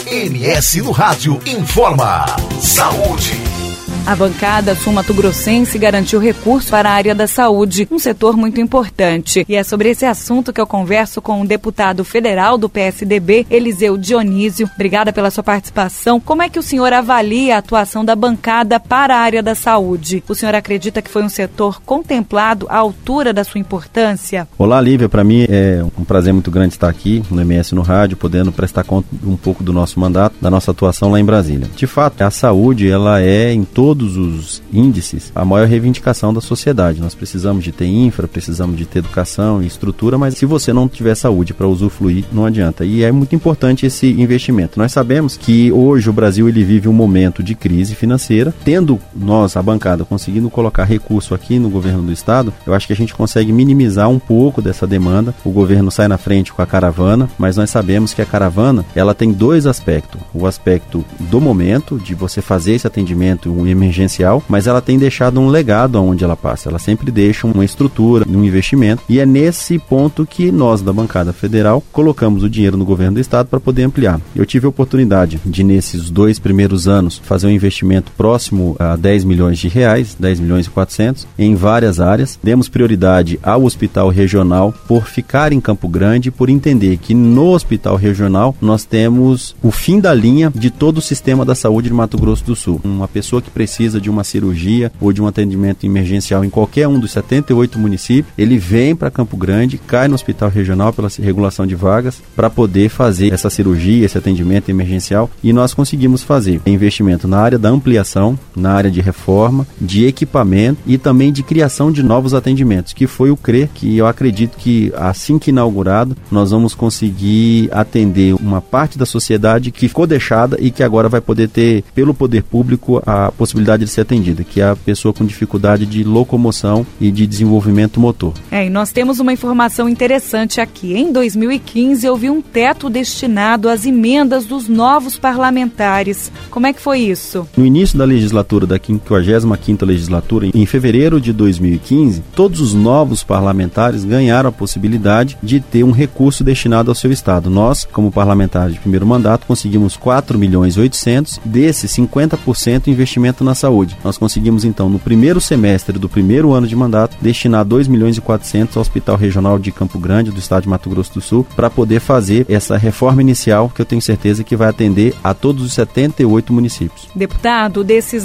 MS no Rádio informa. Saúde. A bancada sul-mato-grossense garantiu recurso para a área da saúde, um setor muito importante. E é sobre esse assunto que eu converso com o deputado federal do PSDB, Eliseu Dionísio. Obrigada pela sua participação. Como é que o senhor avalia a atuação da bancada para a área da saúde? O senhor acredita que foi um setor contemplado à altura da sua importância? Olá, Lívia. Para mim é um prazer muito grande estar aqui no MS no Rádio, podendo prestar conta um pouco do nosso mandato, da nossa atuação lá em Brasília. De fato, a saúde, ela é em todos os índices a maior reivindicação da sociedade. Nós precisamos de ter infra, precisamos de ter educação e estrutura, mas se você não tiver saúde para usufruir, não adianta. E é muito importante esse investimento. Nós sabemos que hoje o Brasil ele vive um momento de crise financeira. Tendo nós, a bancada, conseguindo colocar recurso aqui no governo do estado, eu acho que a gente consegue minimizar um pouco dessa demanda. O governo sai na frente com a caravana, mas nós sabemos que a caravana, ela tem dois aspectos. O aspecto do momento, de você fazer esse atendimento emergencial, mas ela tem deixado um legado aonde ela passa. Ela sempre deixa uma estrutura, um investimento, e é nesse ponto que nós, da bancada federal, colocamos o dinheiro no governo do estado para poder ampliar. Eu tive a oportunidade de, nesses 2 primeiros anos, fazer um investimento próximo a 10 milhões de reais, 10 milhões e 400, em várias áreas. Demos prioridade ao hospital regional por ficar em Campo Grande, por entender que no hospital regional nós temos o fim da linha de todo o sistema da saúde de Mato Grosso do Sul. Uma pessoa que precisa de uma cirurgia ou de um atendimento emergencial em qualquer um dos 78 municípios, ele vem para Campo Grande, cai no hospital regional pela regulação de vagas para poder fazer essa cirurgia, esse atendimento emergencial, e nós conseguimos fazer investimento na área da ampliação, na área de reforma, de equipamento e também de criação de novos atendimentos, que foi o CRE, que eu acredito que assim que inaugurado, nós vamos conseguir atender uma parte da sociedade que ficou deixada e que agora vai poder ter, pelo poder público, a possibilidade de ser atendida, que é a pessoa com dificuldade de locomoção e de desenvolvimento motor. E nós temos uma informação interessante aqui. Em 2015, houve um teto destinado às emendas dos novos parlamentares. Como é que foi isso? No início da legislatura, da 55ª legislatura, em fevereiro de 2015, todos os novos parlamentares ganharam a possibilidade de ter um recurso destinado ao seu estado. Nós, como parlamentares de primeiro mandato, conseguimos 4.800.000, desses 50% investimento na saúde. Nós conseguimos então, no primeiro semestre do primeiro ano de mandato, destinar 2.400.000 ao Hospital Regional de Campo Grande, do estado de Mato Grosso do Sul, para poder fazer essa reforma inicial, que eu tenho certeza que vai atender a todos os 78 municípios. Deputado, desses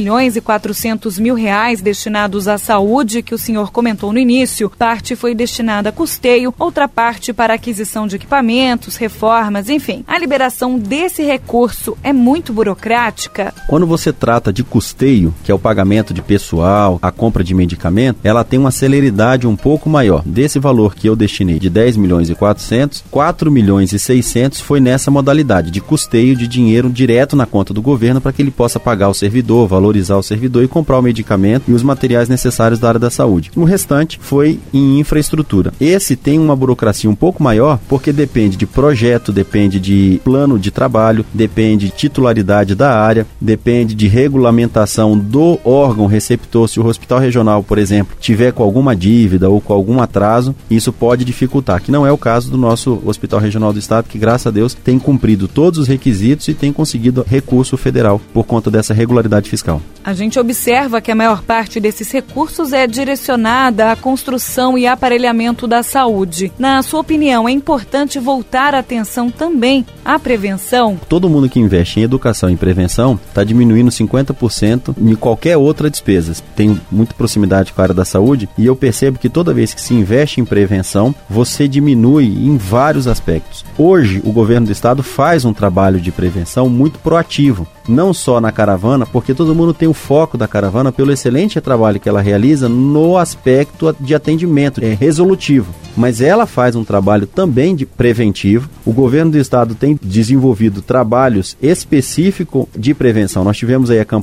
10.400.000 reais destinados à saúde que o senhor comentou no início, parte foi destinada a custeio, outra parte para aquisição de equipamentos, reformas, enfim. A liberação desse recurso é muito burocrática? Quando você trata de custeio, que é o pagamento de pessoal, a compra de medicamento, ela tem uma celeridade um pouco maior. Desse valor que eu destinei de 10.400.000, 4.600.000 foi nessa modalidade de custeio de dinheiro direto na conta do governo para que ele possa pagar o servidor, valorizar o servidor e comprar o medicamento e os materiais necessários da área da saúde. O restante foi em infraestrutura. Esse tem uma burocracia um pouco maior porque depende de projeto, depende de plano de trabalho, depende de titularidade da área, depende de regulamentação do órgão receptor. Se o hospital regional, por exemplo, tiver com alguma dívida ou com algum atraso, isso pode dificultar, que não é o caso do nosso Hospital Regional do Estado, que graças a Deus tem cumprido todos os requisitos e tem conseguido recurso federal por conta dessa regularidade fiscal. A gente observa que a maior parte desses recursos é direcionada à construção e aparelhamento da saúde. Na sua opinião, é importante voltar a atenção também à prevenção? Todo mundo que investe em educação e prevenção está diminuindo 50% em qualquer outra despesa. Tenho muita proximidade com a área da saúde e eu percebo que toda vez que se investe em prevenção, você diminui em vários aspectos. Hoje, o governo do estado faz um trabalho de prevenção muito proativo. Não só na caravana, porque todo mundo tem o foco da caravana pelo excelente trabalho que ela realiza no aspecto de atendimento, é resolutivo. Mas ela faz um trabalho também de preventivo. O governo do estado tem desenvolvido trabalhos específicos de prevenção. Nós tivemos aí a campanha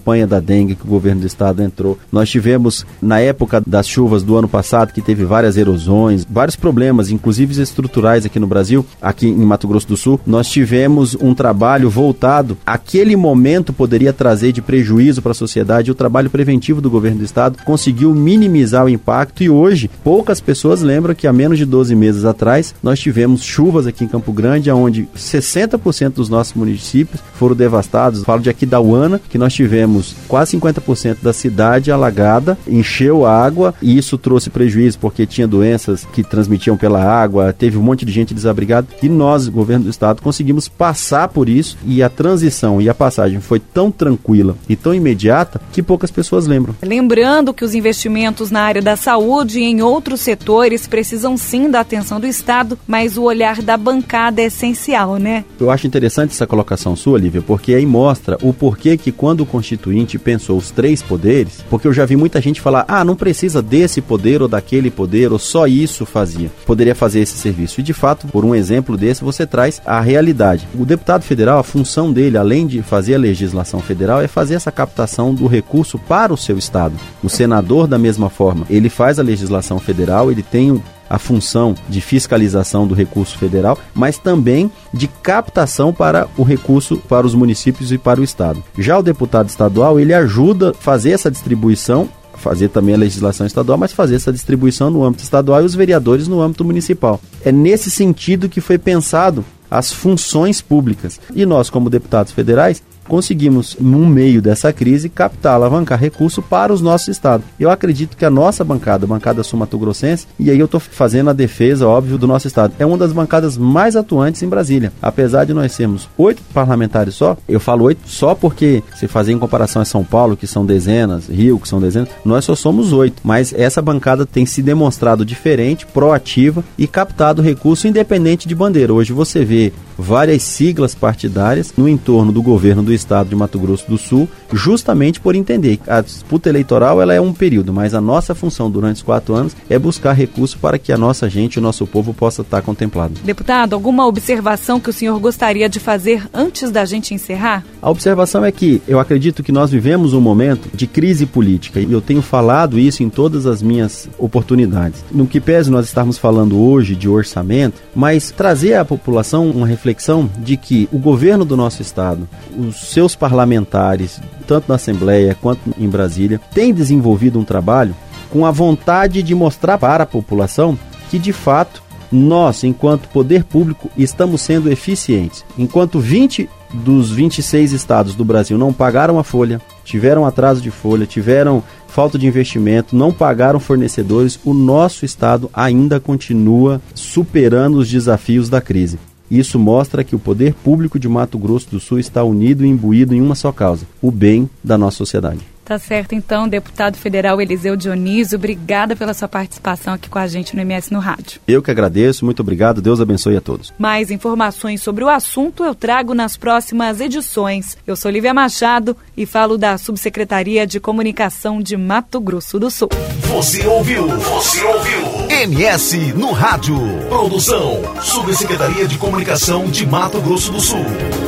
campanha da dengue que o governo do estado entrou. Nós tivemos, na época das chuvas do ano passado, que teve várias erosões, vários problemas, inclusive estruturais aqui no Brasil, aqui em Mato Grosso do Sul. Nós tivemos um trabalho voltado, aquele momento poderia trazer de prejuízo para a sociedade, o trabalho preventivo do governo do estado conseguiu minimizar o impacto e hoje poucas pessoas lembram que há menos de 12 meses atrás nós tivemos chuvas aqui em Campo Grande, onde 60% dos nossos municípios foram devastados. Falo de Aquidauana, que nós tivemos quase 50% da cidade alagada, encheu a água e isso trouxe prejuízo porque tinha doenças que transmitiam pela água, teve um monte de gente desabrigada e nós, governo do estado, conseguimos passar por isso e a transição e a passagem foi tão tranquila e tão imediata que poucas pessoas lembram. Lembrando que os investimentos na área da saúde e em outros setores precisam sim da atenção do estado, mas o olhar da bancada é essencial, né? Eu acho interessante essa colocação sua, Lívia, porque aí mostra o porquê que quando o Constituinte pensou os 3 poderes, porque eu já vi muita gente falar, não precisa desse poder ou daquele poder, ou só isso fazia, poderia fazer esse serviço. E de fato, por um exemplo desse, você traz a realidade. O deputado federal, a função dele, além de fazer a legislação federal, é fazer essa captação do recurso para o seu estado. O senador, da mesma forma, ele faz a legislação federal, ele tem a função de fiscalização do recurso federal, mas também de captação para o recurso para os municípios e para o estado. Já o deputado estadual, ele ajuda a fazer essa distribuição, fazer também a legislação estadual, mas fazer essa distribuição no âmbito estadual e os vereadores no âmbito municipal. É nesse sentido que foi pensado as funções públicas. E nós, como deputados federais, conseguimos, no meio dessa crise, captar, alavancar recurso para os nossos estados. Eu acredito que a nossa bancada, a bancada sul-mato-grossense, e aí eu estou fazendo a defesa, óbvio, do nosso estado, é uma das bancadas mais atuantes em Brasília. Apesar de nós sermos 8 parlamentares só, eu falo 8 só porque, se fazer em comparação a São Paulo, que são dezenas, Rio, que são dezenas, nós só somos 8. Mas essa bancada tem se demonstrado diferente, proativa e captado recurso independente de bandeira. Hoje você vê várias siglas partidárias no entorno do governo do estado de Mato Grosso do Sul, justamente por entender que a disputa eleitoral ela é um período, mas a nossa função durante os 4 anos é buscar recursos para que a nossa gente, o nosso povo possa estar contemplado. Deputado, alguma observação que o senhor gostaria de fazer antes da gente encerrar? A observação é que eu acredito que nós vivemos um momento de crise política e eu tenho falado isso em todas as minhas oportunidades. No que pese nós estarmos falando hoje de orçamento, mas trazer à população uma reflexão de que o governo do nosso estado, os seus parlamentares, tanto na Assembleia quanto em Brasília, têm desenvolvido um trabalho com a vontade de mostrar para a população que, de fato, nós, enquanto poder público, estamos sendo eficientes. Enquanto 20 dos 26 estados do Brasil não pagaram a folha, tiveram atraso de folha, tiveram falta de investimento, não pagaram fornecedores, o nosso estado ainda continua superando os desafios da crise. Isso mostra que o poder público de Mato Grosso do Sul está unido e imbuído em uma só causa, o bem da nossa sociedade. Tá certo, então, deputado federal Eliseu Dionísio, obrigada pela sua participação aqui com a gente no MS no Rádio. Eu que agradeço, muito obrigado, Deus abençoe a todos. Mais informações sobre o assunto eu trago nas próximas edições. Eu sou Lívia Machado e falo da Subsecretaria de Comunicação de Mato Grosso do Sul. Você ouviu MS no Rádio. Produção, Subsecretaria de Comunicação de Mato Grosso do Sul.